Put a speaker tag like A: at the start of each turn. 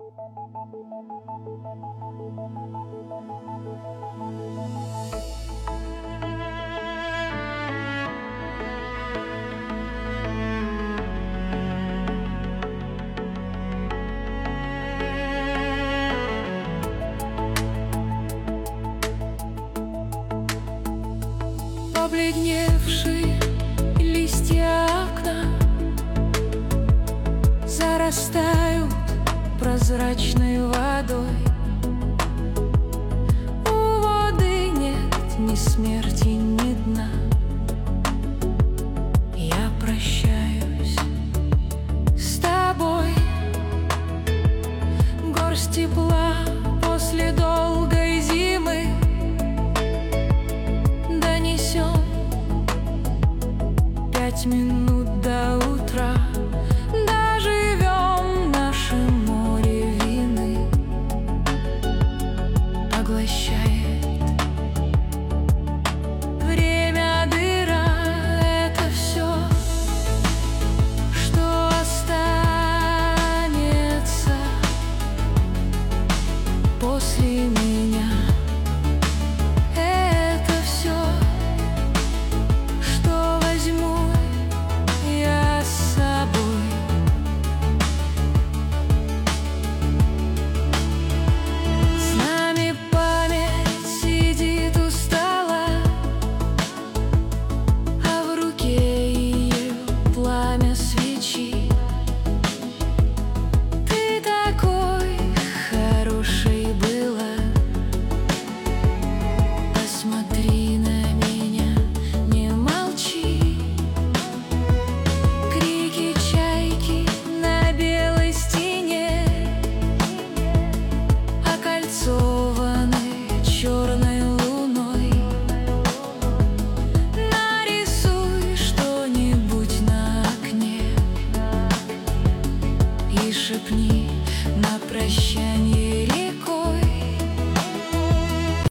A: Побледневшие листья окна зарастают прозрачной водой. У воды нет ни смерти, ни дна. Я прощаюсь с тобой. Горсть тепла после долгой зимы донесем 5 минут до утра. Доживем наше море вины, поглощает время дыра. Это все, что останется после меня. Это все, что возьму я с собой. С нами память сидит устала, а в руке ее пламя свечи. Ты такой хорошей была, посмотри на меня, не молчи. Крики чайки на белой стене окольцованы черной луной. Нарисуй что-нибудь на окне и шепни на прощанье.